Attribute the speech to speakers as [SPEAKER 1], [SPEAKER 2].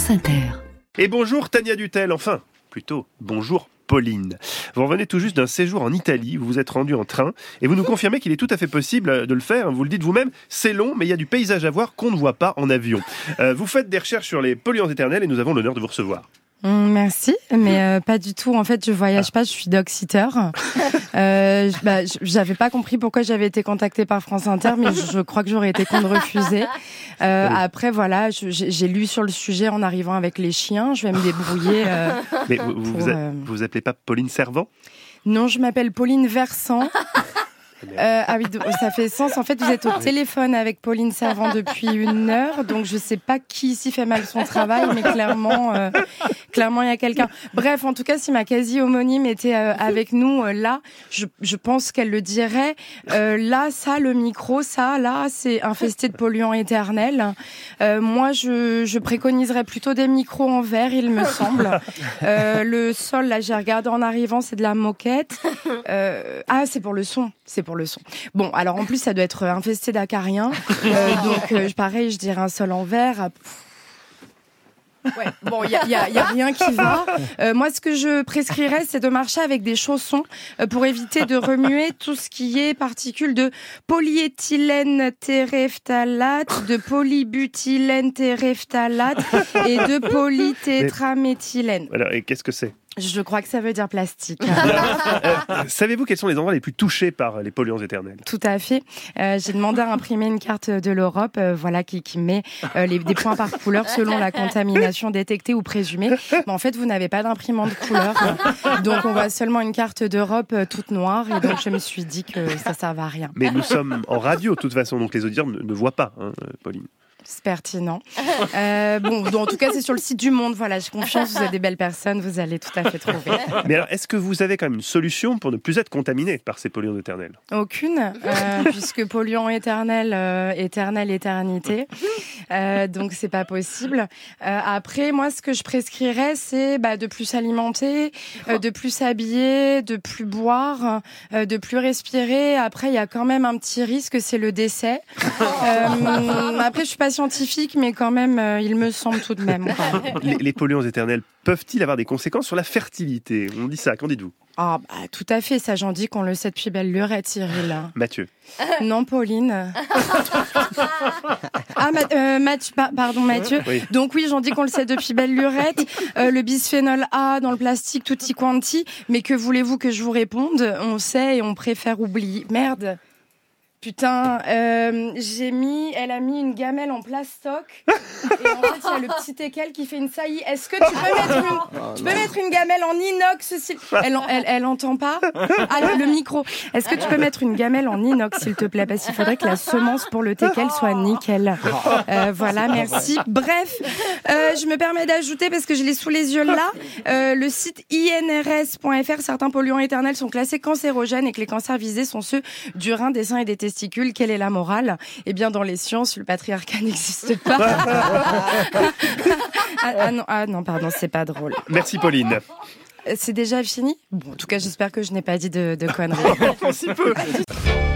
[SPEAKER 1] France Inter.
[SPEAKER 2] Et bonjour Tania Dutel, enfin, plutôt bonjour Pauline. Vous revenez tout juste d'un séjour en Italie, vous vous êtes rendu en train et vous nous confirmez qu'il est tout à fait possible de le faire. Vous le dites vous-même, c'est long mais il y a du paysage à voir qu'on ne voit pas en avion. Vous faites des recherches sur les polluants éternels et nous avons l'honneur de vous recevoir.
[SPEAKER 3] Merci, mais pas du tout. En fait, je voyage pas, je suis dog-sitter. J'avais pas compris pourquoi j'avais été contactée par France Inter, mais je crois que j'aurais été con de refuser. Après, voilà, j'ai lu sur le sujet en arrivant avec les chiens. Je vais me débrouiller.
[SPEAKER 2] Mais vous appelez pas Pauline Servant ?
[SPEAKER 3] Non, je m'appelle Pauline Versant. Ah oui, ça fait sens. En fait, vous êtes au téléphone avec Pauline Servant depuis 1 heure, donc je sais pas qui ici fait mal son travail, mais clairement, il y a quelqu'un. Bref, en tout cas, si ma quasi-homonyme était avec nous là, je pense qu'elle le dirait. Là, ça, le micro, ça, là, c'est infesté de polluants éternels. Moi, je préconiserais plutôt des micros en verre, il me semble. Le sol, là, j'ai regardé en arrivant, c'est de la moquette. C'est pour le son. C'est pour le son. Bon, alors en plus, ça doit être infesté d'acariens. Donc, pareil, je dirais un sol en verre. Ouais, bon, il y a rien qui va. Moi, ce que je prescrirais, c'est de marcher avec des chaussons pour éviter de remuer tout ce qui est particules de polyéthylène terephthalate, de polybutylène terephthalate et de polytétraméthylène.
[SPEAKER 2] Alors, et qu'est-ce que c'est ?
[SPEAKER 3] Je crois que ça veut dire plastique.
[SPEAKER 2] Savez-vous quels sont les endroits les plus touchés par les polluants éternels ?
[SPEAKER 3] Tout à fait. J'ai demandé à imprimer une carte de l'Europe, qui met des points par couleur selon la contamination détectée ou présumée. Mais en fait, vous n'avez pas d'imprimante couleur, donc on voit seulement une carte d'Europe toute noire. Et donc je me suis dit que ça servait à rien.
[SPEAKER 2] Mais nous sommes en radio de toute façon, donc les auditeurs ne voient pas, Pauline.
[SPEAKER 3] C'est pertinent. En tout cas, c'est sur le site du Monde. Voilà, j'ai confiance, vous êtes des belles personnes, vous allez tout à fait trouver.
[SPEAKER 2] Mais alors, est-ce que vous avez quand même une solution pour ne plus être contaminé par ces polluants éternels ?
[SPEAKER 3] Aucune, puisque polluant éternel, éternité. Donc, c'est pas possible. Après, moi, ce que je prescrirais, c'est de plus s'alimenter, de plus s'habiller, de plus boire, de plus respirer. Après, il y a quand même un petit risque, c'est le décès. Après, je suis pas scientifique, mais quand même, il me semble tout de même.
[SPEAKER 2] Les polluants éternels peuvent-ils avoir des conséquences sur la fertilité ? On dit ça, qu'en dites-vous ?
[SPEAKER 3] Tout à fait, ça j'en dis qu'on le sait depuis belle lurette, Cyril.
[SPEAKER 2] Mathieu.
[SPEAKER 3] Non, Pauline. Mathieu.
[SPEAKER 2] Oui.
[SPEAKER 3] Donc oui, j'en dis qu'on le sait depuis belle lurette. Le bisphénol A dans le plastique, tutti quanti. Mais que voulez-vous que je vous réponde ? On sait et on préfère oublier. Merde. Putain, elle a mis une gamelle en plastoc et en fait il y a le petit équel qui fait une saillie. Est-ce que tu peux mettre une gamelle en inox elle entend pas. Le micro. Est-ce que tu peux mettre une gamelle en inox s'il te plaît, parce qu'il faudrait que la semence pour le teckel soit nickel. Voilà, merci. Bref, je me permets d'ajouter parce que je l'ai sous les yeux là, le site inrs.fr, certains polluants éternels sont classés cancérogènes et que les cancers visés sont ceux du rein, des seins et des testicules. Quelle est la morale ? Eh bien, dans les sciences, le patriarcat n'existe pas. Non, pardon, c'est pas drôle.
[SPEAKER 2] Merci Pauline.
[SPEAKER 3] C'est déjà fini ? Bon, en tout cas, j'espère que je n'ai pas dit de conneries.
[SPEAKER 2] Un petit peu.